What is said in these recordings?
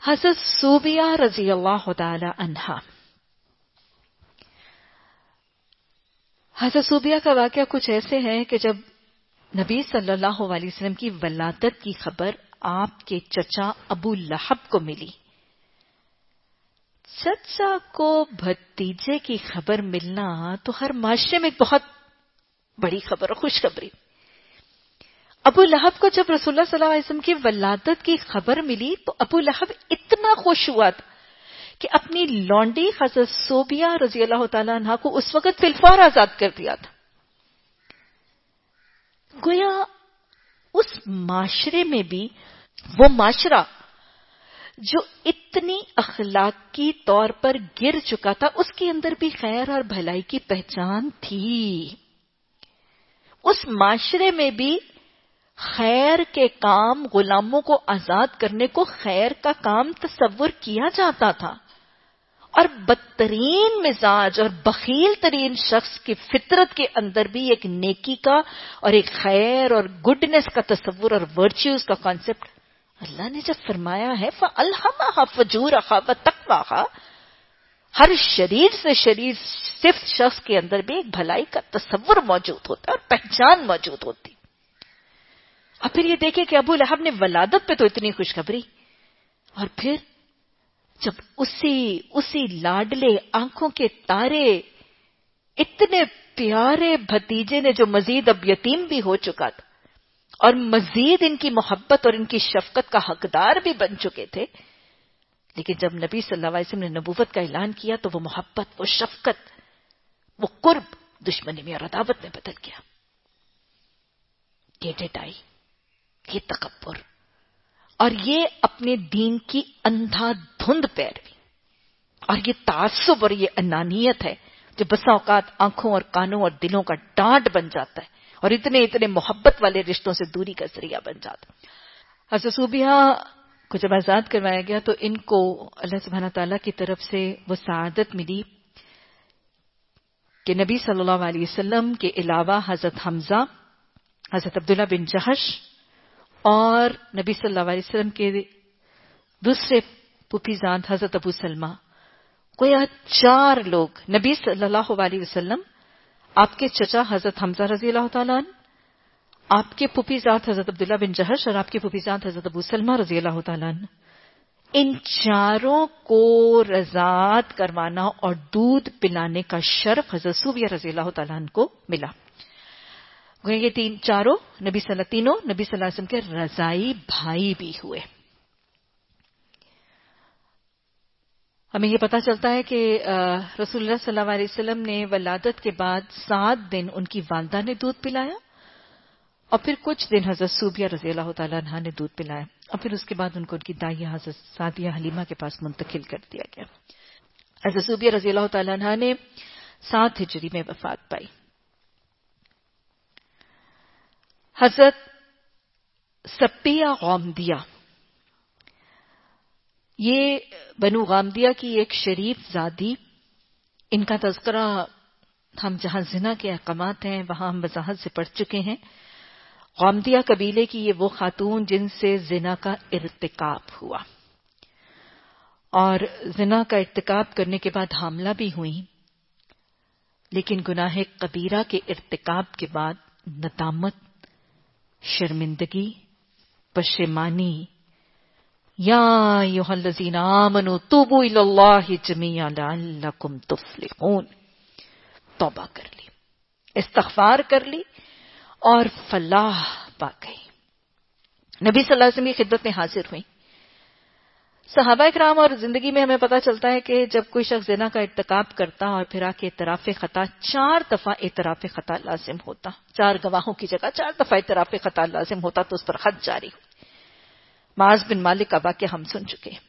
حضرت صوبیہ رضی اللہ تعالی عنہا. حضرت صوبیہ کا واقعہ کچھ ایسے ہے کہ جب نبی صلی اللہ علیہ وسلم کی ولادت کی خبر آپ کے چچا ابو لہب کو ملی. چچا کو بھتیجے کی خبر ملنا تو ہر معاشرے میں بہت بڑی خبر اور خوشخبری. ابو لہب کو جب رسول اللہ صلی اللہ علیہ وسلم کی ولادت کی خبر ملی تو ابو لہب اتنا خوش ہوا تھا کہ اپنی لونڈی حضرت صوبیہ رضی اللہ تعالیٰ عنہ کو اس وقت فی الفور آزاد کر دیا تھا. گویا اس معاشرے میں بھی وہ معاشرہ جو اتنی اخلاقی طور پر گر چکا تھا اس کے اندر بھی خیر اور بھلائی کی پہچان تھی. اس معاشرے میں بھی خیر کے کام، غلاموں کو آزاد کرنے کو خیر کا کام تصور کیا جاتا تھا، اور بدترین مزاج اور بخیل ترین شخص کی فطرت کے اندر بھی ایک نیکی کا اور ایک خیر اور گڈنس کا تصور اور ورچیوز کا کانسیپٹ اللہ نے جب فرمایا ہے فَأَلْهَمَهَا فُجُورَهَا وَتَقْوَاهَا، ہر شریر سے شریر صفت شخص کے اندر بھی ایک بھلائی کا تصور موجود ہوتا ہے اور پہچان موجود ہوتی. اور پھر یہ دیکھیں کہ ابو لہب نے ولادت پہ تو اتنی خوشخبری، اور پھر جب اسی لاڈلے آنکھوں کے تارے اتنے پیارے بھتیجے نے جو مزید اب یتیم بھی ہو چکا تھا اور مزید ان کی محبت اور ان کی شفقت کا حقدار بھی بن چکے تھے، لیکن جب نبی صلی اللہ علیہ وسلم نے نبوت کا اعلان کیا تو وہ محبت، وہ شفقت، وہ قرب دشمنی میں اور عداوت میں بدل گیا. یہ ڈٹائی، یہ تکبر اور یہ اپنے دین کی اندھا دھند پیروی اور یہ تعصب اور یہ انانیت ہے جو بسا اوقات آنکھوں اور کانوں اور دلوں کا ڈانٹ بن جاتا ہے اور اتنے محبت والے رشتوں سے دوری کا ذریعہ بن جاتا ہے. حضرت صوبیہ کو جب آزاد کروایا گیا تو ان کو اللہ سبحانہ تعالیٰ کی طرف سے وہ سعادت ملی کہ نبی صلی اللہ علیہ وسلم کے علاوہ حضرت حمزہ، حضرت عبداللہ بن جہش اور نبی صلی اللہ علیہ وسلم کے دوسرے پھوپھی زاد حضرت ابو سلمہ، گویا 4 لوگ، نبی صلی اللہ علیہ وسلم، آپ کے چچا حضرت حمزہ رضی اللہ تعالیٰ عنہ، آپ کے پھوپھی زاد حضرت عبداللہ بن جہش اور آپ کے پھوپھی زاد حضرت ابو سلمہ رضی اللہ تعالیٰ عنہ، ان 4 کو رضاعت کروانا اور دودھ پلانے کا شرف حضرت صوبیہ رضی اللہ تعالیٰ عنہ کو ملا. یہ تینوں نبی صلی اللہ علیہ وسلم کے رضائی بھائی بھی ہوئے. ہمیں یہ پتہ چلتا ہے کہ رسول اللہ صلی اللہ علیہ وسلم نے ولادت کے بعد 7 دن ان کی والدہ نے دودھ پلایا اور پھر کچھ دن حضرت صوبیہ رضی اللہ تعالیٰ عنہ نے دودھ پلایا اور پھر اس کے بعد ان کو ان کی دائیہ حضرت سعدیہ حلیمہ کے پاس منتقل کر دیا گیا. حضرت صوبیہ رضی اللہ تعالیٰ عنہ نے 7 ہجری میں وفات پائی. حضرت صفیہ غامدیہ، یہ بنو غامدیہ کی ایک شریف زادی، ان کا تذکرہ ہم جہاں زنا کے احکامات ہیں وہاں ہم وضاحت سے پڑھ چکے ہیں. غامدیہ قبیلے کی یہ وہ خاتون جن سے زنا کا ارتکاب ہوا اور زنا کا ارتکاب کرنے کے بعد حاملہ بھی ہوئی، لیکن گناہ کبیرہ کے ارتکاب کے بعد ندامت، شرمندگی، پشیمانی، یا ایھا الذین آمنوا توبوا الی اللہ جمیعا لعلکم تفلحون، توبہ کر لی، استغفار کر لی اور فلاح پا گئی. نبی صلی اللہ علیہ وسلم کی خدمت میں حاضر ہوئی. صحابہ کرام اور زندگی میں ہمیں پتہ چلتا ہے کہ جب کوئی شخص زنا کا ارتکاب کرتا اور پھر آ کے اعتراف خطا، 4 دفعہ اعتراف خطا لازم ہوتا، 4 گواہوں کی جگہ 4 دفعہ اعتراف خطا لازم ہوتا تو اس پر حد جاری ہو. معاذ بن مالک کا واقعہ ہم سن چکے ہیں.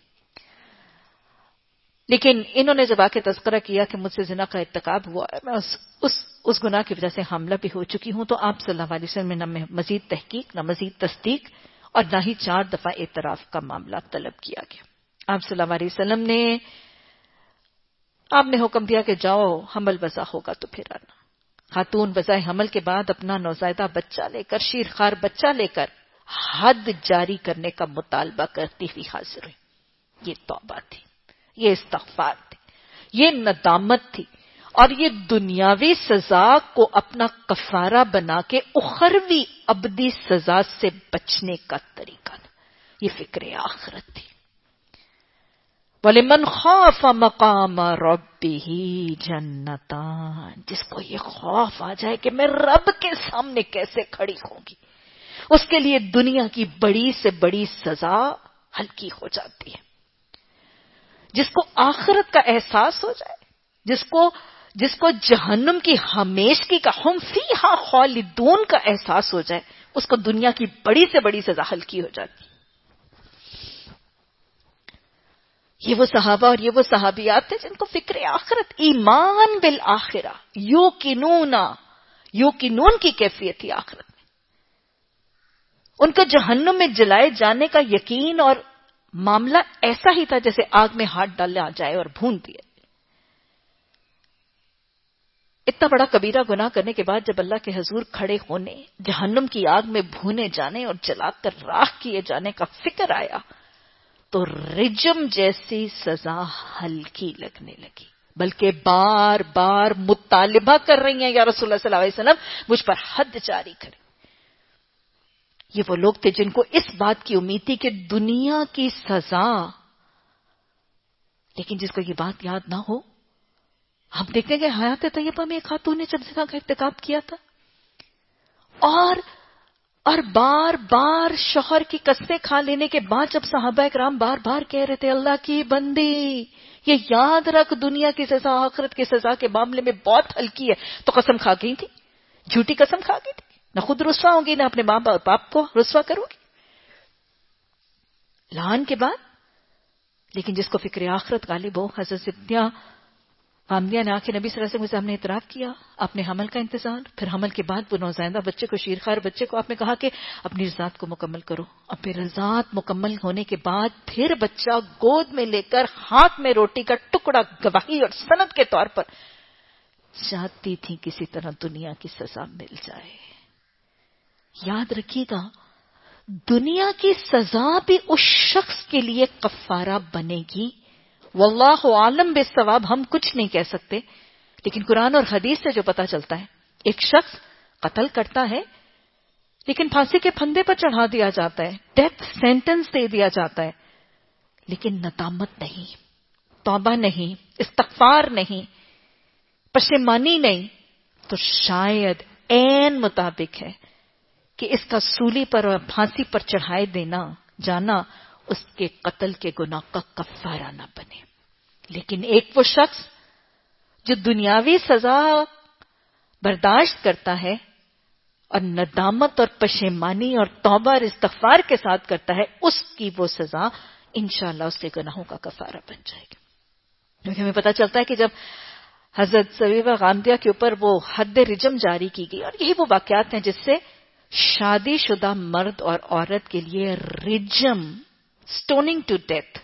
لیکن انہوں نے جب آ کے تذکرہ کیا کہ مجھ سے زنا کا ارتکاب ہوا ہے، میں اس گناہ کی وجہ سے حاملہ بھی ہو چکی ہوں، تو آپ صلی اللہ علیہ وسلم نے نہ مزید تحقیق، نہ مزید تصدیق اور نہ ہی 4 دفعہ اعتراف کا معاملہ طلب کیا گیا. آپ صلی اللہ علیہ وسلم نے آپ نے حکم دیا کہ جاؤ، حمل وضع ہوگا تو پھر آنا. خاتون وضع حمل کے بعد اپنا نوزائیدہ بچہ لے کر، شیرخوار بچہ لے کر حد جاری کرنے کا مطالبہ کرتی ہوئی حاضر ہوئی. یہ توبہ تھی، یہ استغفار تھی، یہ ندامت تھی، اور یہ دنیاوی سزا کو اپنا کفارہ بنا کے اخروی ابدی سزا سے بچنے کا طریقہ تھا، یہ فکر آخرت تھی۔ وَلِمَنْ خَافَ مَقَامَ رَبِّهِ جَنَّتَانِ، جس کو یہ خوف آ جائے کہ میں رب کے سامنے کیسے کھڑی ہوں گی، اس کے لیے دنیا کی بڑی سے بڑی سزا ہلکی ہو جاتی ہے۔ جس کو آخرت کا احساس ہو جائے، جس کو جہنم کی ہمیشگی کا ہم فیہا خالدون کا احساس ہو جائے، اس کو دنیا کی بڑی سے بڑی سزا ہلکی ہو جاتی ہے۔ یہ وہ صحابہ اور یہ وہ صحابیات تھے جن کو فکر آخرت، ایمان بالآخرہ، یوقنون کی کیفیت تھی آخرت میں۔ ان کا جہنم میں جلائے جانے کا یقین اور معاملہ ایسا ہی تھا جیسے آگ میں ہاتھ ڈالا جائے اور بھون دیا۔ اتنا بڑا کبیرہ گناہ کرنے کے بعد جب اللہ کے حضور کھڑے ہونے، جہنم کی آگ میں بھونے جانے اور جلا کر راکھ کیے جانے کا فکر آیا تو رجم جیسی سزا ہلکی لگنے لگی، بلکہ بار بار مطالبہ کر رہی ہیں، یا رسول اللہ صلی اللہ علیہ وسلم مجھ پر حد جاری کریں۔ یہ وہ لوگ تھے جن کو اس بات کی امید تھی کہ دنیا کی سزا، لیکن جس کو یہ بات یاد نہ ہو، ہم دیکھتے ہیں کہ حیات طیبہ میں ایک خاتون نے جب زنا کا ارتکاب کیا تھا اور بار بار شوہر کی قسمیں کھا لینے کے بعد جب صحابہ کرام بار بار کہہ رہے تھے اللہ کی بندی یہ یاد رکھ دنیا کی سزا آخرت کی سزا کے معاملے میں بہت ہلکی ہے، تو قسم کھا گئی تھی، جھوٹی قسم کھا گئی تھی، نہ خود رسوا ہوگی نہ اپنے ماں باپ کو رسوا کرو گی لعان کے بعد۔ لیکن جس کو فکر آخرت غالب ہو، حضرت زبیدہ غامدیہ نے آ کے نبی صلی اللہ علیہ وسلم کے سامنے اعتراف کیا، اپنے حمل کا انتظار، پھر حمل کے بعد وہ نوزائیدہ بچے کو، شیرخوار بچے کو آپ نے کہا کہ اپنی رضاعت کو مکمل کرو، اور پھر رضاعت مکمل ہونے کے بعد پھر بچہ گود میں لے کر ہاتھ میں روٹی کا ٹکڑا گواہی اور سند کے طور پر چاہتی تھی کسی طرح دنیا کی سزا مل جائے۔ یاد رکھیے گا دنیا کی سزا بھی اس شخص کے لیے کفارہ بنے گی، واللہ عالم بالصواب، ہم کچھ نہیں کہہ سکتے، لیکن قرآن اور حدیث سے جو پتا چلتا ہے ایک شخص قتل کرتا ہے لیکن پھانسی کے پھندے پر چڑھا دیا جاتا ہے، ڈیتھ سینٹنس دے دیا جاتا ہے، لیکن ندامت نہیں، توبہ نہیں، استغفار نہیں، پشیمانی نہیں، تو شاید عین مطابق ہے کہ اس کا سولی پر اور پھانسی پر چڑھائے دینا جانا اس کے قتل کے گناہ کا کفارہ نہ بنے۔ لیکن ایک وہ شخص جو دنیاوی سزا برداشت کرتا ہے اور ندامت اور پشیمانی اور توبہ اور استغفار کے ساتھ کرتا ہے، اس کی وہ سزا انشاءاللہ اس کے گناہوں کا کفارہ بن جائے گی۔ کیونکہ ہمیں پتہ چلتا ہے کہ جب حضرت زبیدہ غامدیہ کے اوپر وہ حد رجم جاری کی گئی، اور یہی وہ واقعات ہیں جس سے شادی شدہ مرد اور عورت کے لیے رجم، سٹوننگ ٹو ڈیتھ،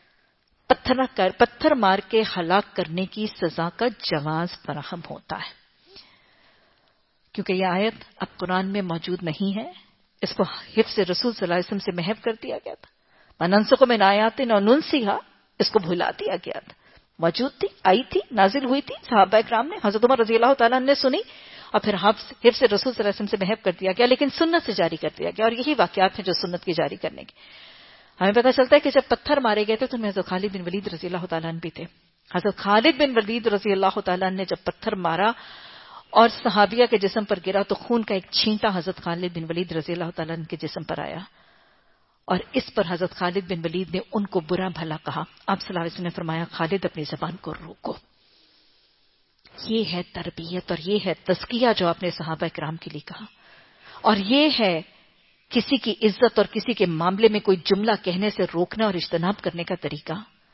پتھر مار کے ہلاک کرنے کی سزا کا جواز فراہم ہوتا ہے۔ کیونکہ یہ آیت اب قرآن میں موجود نہیں ہے، اس کو حفظ رسول صلی اللہ علیہ وسلم سے محو کر دیا گیا تھا، وَنَنسَخُ مِنْ آیَاتٍ أَوْ نُنْسِهَا، اس کو بھلا دیا گیا تھا، موجود تھی، آئی تھی، نازل ہوئی تھی، صحابہ کرام نے، حضرت عمر رضی اللہ تعالیٰ نے سنی، اور پھر حفظ رسول صلی اللہ علیہ وسلم سے محو کر دیا گیا، لیکن سنت سے جاری کر دیا گیا، اور یہی واقعات ہیں جو سنت کی جاری کرنے کی۔ ہمیں پتہ چلتا ہے کہ جب پتھر مارے گئے تھے تو حضرت خالد بن ولید رضی اللہ تعالیٰ عنہ بھی تھے۔ حضرت خالد بن ولید رضی اللہ تعالیٰ عنہ نے جب پتھر مارا اور صحابیہ کے جسم پر گرا تو خون کا ایک چھینٹا حضرت خالد بن ولید رضی اللہ تعالیٰ عنہ کے جسم پر آیا، اور اس پر حضرت خالد بن ولید نے ان کو برا بھلا کہا۔ آپ صلی اللہ علیہ وسلم نے فرمایا خالد اپنی زبان کو روکو۔ یہ ہے تربیت اور یہ ہے تزکیہ جو آپ نے صحابہ کرام کے لیے کہا، اور یہ ہے کسی کی عزت اور کسی کے معاملے میں کوئی جملہ کہنے سے روکنا اور اجتناب کرنے کا طریقہ،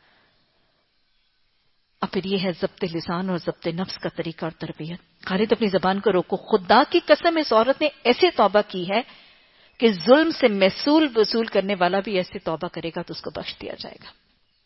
اور پھر یہ ہے ضبط لسان اور ضبط نفس کا طریقہ اور تربیت۔ خالد اپنی زبان کو روکو، خدا کی قسم اس عورت نے ایسے توبہ کی ہے کہ ظلم سے محصول وصول کرنے والا بھی ایسے توبہ کرے گا تو اس کو بخش دیا جائے گا۔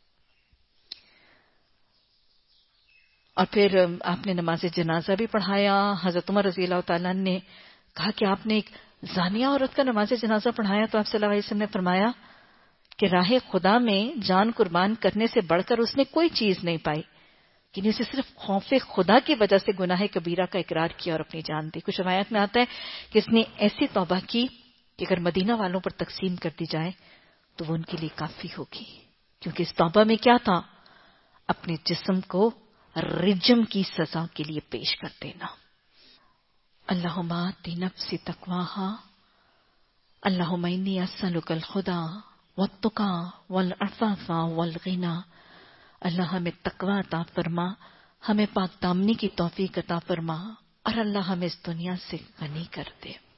اور پھر آپ نے نماز جنازہ بھی پڑھایا۔ حضرت عمر رضی اللہ تعالیٰ نے کہا کہ آپ نے ایک زانیہ عورت کا نماز جنازہ پڑھایا، تو آپ صلی اللہ علیہ وسلم نے فرمایا کہ راہ خدا میں جان قربان کرنے سے بڑھ کر اس نے کوئی چیز نہیں پائی، کہ اسے صرف خوف خدا کی وجہ سے گناہ کبیرہ کا اقرار کیا اور اپنی جان دی۔ کچھ روایات میں آتا ہے کہ اس نے ایسی توبہ کی کہ اگر مدینہ والوں پر تقسیم کر دی جائے تو وہ ان کے لیے کافی ہوگی، کیونکہ اس توبہ میں کیا تھا؟ اپنے جسم کو رجم کی سزا کے لیے پیش کر دینا۔ اللہم آت نفسی تقواہا، اللہم انی اسألک الہدی والتقی والعفاف والغنی۔ اللہ ہمیں تقوی عطا فرما، ہمیں پاک دامنی کی توفیق عطا فرما، اور اللہ ہمیں اس دنیا سے غنی کر دے۔